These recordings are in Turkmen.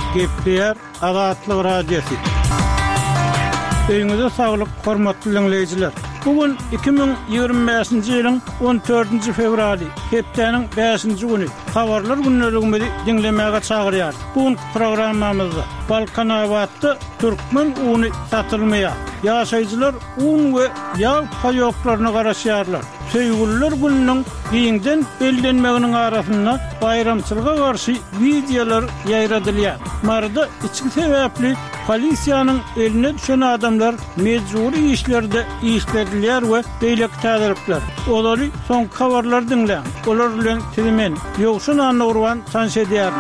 Gepler Azatlyk Radiosu. Öňüňizde saglyk, hormatly dinleýijiler. Bugün 2025-nji ýylyň 14-nji fevraly, hepdeniň 5-nji güni. Habarlar günneligimizi dinlemäge çagyrýar. Bugün programmamyzda Balkan awatda türkmen uny satylmaýar. Ýaşaýjylar un we ýağ paýoklaryna garaşýarlar. Söýgüller gününiň giňden bellenmeginiň arasynda bayramçylyga garşy videolar ýaýradylýar. Marda içki sebäpli polisiýanyň eline düşen adamlar mejburi işlerde işledilýär we beýlek täziripler. Olary soňky habarlar dinleň. Olar bilen timen ýokşun anurwan tanşedýär.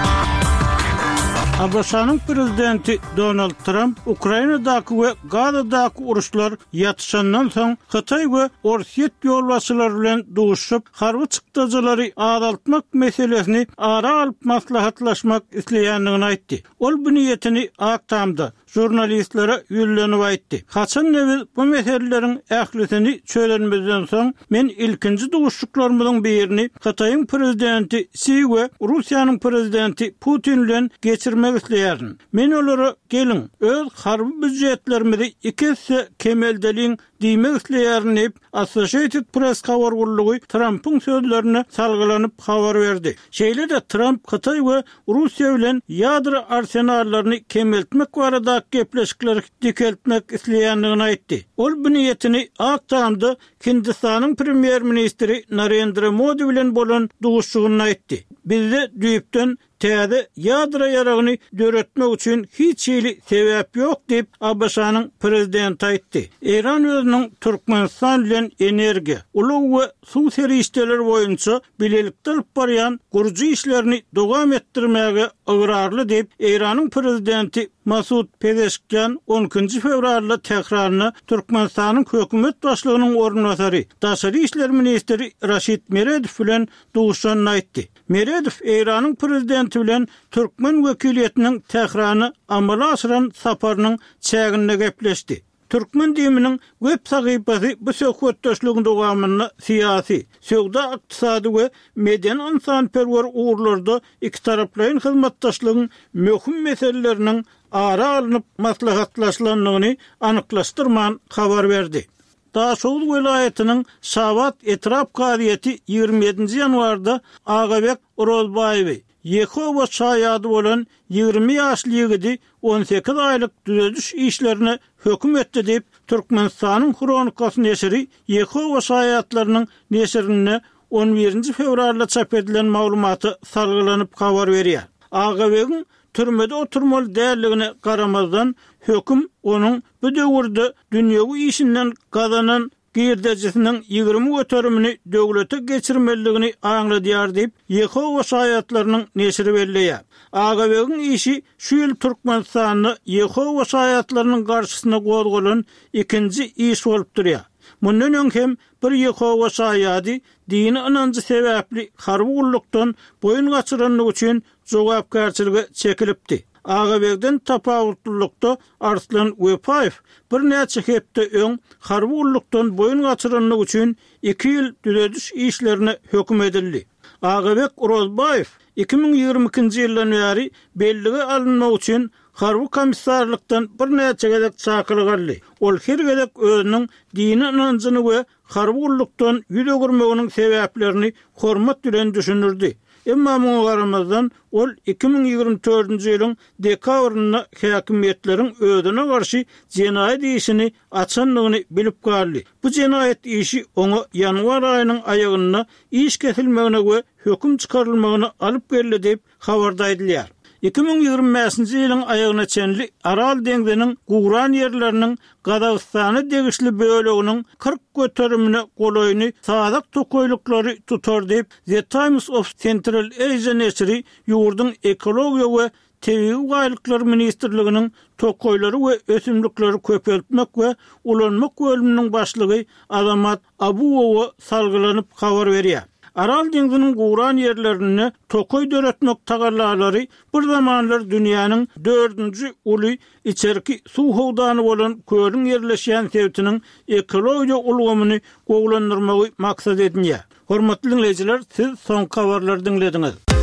Amerikanyň prezidenti Donald Trump Ukrainadaky we Gazadaky uruşlar ýatşandan soň Hytaý we Orsiýet ýolbaşçylary bilen duşup harby çykdyjylary adaltmak meselesini ara alyp maslahatlaşmak isleýändigini aýtdy. Ol bu niýetini aktamda jurnalistlere ýüllenip aýtdy. Haçan nebir bu meselelerin ählisini çölenmezden soň men ilkinji duşuşlarymyň birini Hytaýyň prezidenti Xi we Russiýanyň prezidenti Putin bilen geçirmek isleýärdim. Men olara gelin öz harby büdjetlerimizi ikisi kemeldeliň diýmek isleýärdim diýip Associated Press habargullugy Trump'yň sözlerini salgylanyp habar berdi. Şeýle-de Trump Hytaý we Russiýa bilen ýadro arsenallaryny kemeltmek barada gepleşikleri dikeltmek isleýändigini aýtdy. Ol bu niýetini aktamda Hindistanyň premier ministri Narendra Modi bilen bolan duşuşygyny aýtdy. Bizde düýüpden täze ýadro ýaragyny döretmek üçin hiç ýyly sebäp ýok diýip Abaşanyň prezidenti aýtdy. Iran özüniň Türkmenistan bilen energiýa, ulug we suw serişdeler boýunça bilelikde alyp barýan gurji işlerini dowam etdirmäge ygyrarly diýip Iranyň prezidenti Masud Pezeshkian 12-nji fevralda tekrarına Türkmenistanyň hökümet başlygynyň ornwasary, daşary işler ministri Raşid Meredov bilen duşuşanyny aýtdy. Meredov Iranyň prezidenti bilen Türkmen wekiliýetiniň tekrarına amala aşyran saparynyň çäginde gepleşdi. Türkmen diýiminiň web sahypasy bu söhbetdeşligiň dowamyny syýasy, söwda, ykdysady we median insanperwer uğurlarda iki taraplaryň hyzmatdaşlygyň möhüm meseleleriniň ara alınıp maslahatlaşylandygyny anyklaşdyrman habar berdi. Daşoğlu vilayetinin Şavat etraf qadiyeti 27 yanvarda Ağabek Rozbayevi, Yehova şaýady bolan 20 ýaşly ýigidi 18 aýlyk düzediş işlerine höküm etdi diýip Türkmenistanyň Kronikasy neşri Yehova şaýatlarynyň neşrine 11 fevralda çap edilen maglumaty salgylanyp habar berýär. Ağabek'in türmede oturmaly dälligine garamazdan höküm onun bu döwürde dünýäwi işinden gazanan girdejisiniň 20 götürümini döwlete geçirmeligini aňladýar diýip Yehova şaýatlarynyň neşri belleýär. Ağabek'in işi şu ýyl Türkmenistanyny Yehova şaýatlarynyň garşysyna gozgolan ikinji iş bolup durýar. Mundan öň hem bir Yehova şaýady dini anancı sebäpli harby gullukdan boyun gaçyranlyk üçin jogapkarçylyga çekilipdi. Ağabek'den tapawutlukda Arslan Wepayev bir näçe hepde öň harby gullukdan boyun gaçyranlyk üçin 2 ýyl düzediş işlerine höküm edildi. Ağabek Rozbayev 2022-nji ýyldan bäri belligi alynmak üçin harby komissarlykdan bir näçe gezek çakylyk aldy. Ol her gezek özüniň dini anancını we harby gullukdan ýüze gürmeginiň sebäplerini hormat bilen düşünürdi. Emma muňa garamazdan ol 2024-nji ýylyň dekabrynda häkimetleriň özüne garşy jenaýat işini açanlygyny bilip galdy. Bu jenaýat işi oňa ýanwar aýynyň aýagyna iş kesilmegine we höküm çykarylmagyna alyp geldi diýip habarda edilýär. 2025-nji ýylyň aýagyna çenli Aral deňdiniň gugran ýerleriniň Gazagystana degişli böleginiň 40 götürümine golaýyny sadak tokoýlyklary tutar diýip The Times of Central Asia neşri ýurduň ekologiýa we tebii gaýlyklar ministrliginiň tokoýlary we ösümlikleri köpeltmek we ulanmak bölüminiň başlygy Azamat Abuowa salgylanyp habar berýär. Aral deňdiniň gugran ýerlerini tokoy döretmek tagallalary bir zamanlar dünýäniň 4-nji uly içerki suw howdany bolan köýüň ýerleşýän sebätiniň ekologiýa ulgamyny gowlandyrmagy maksat edilýär. Hormatly dinleýijiler, siz soňky habarlary dinlediňiz.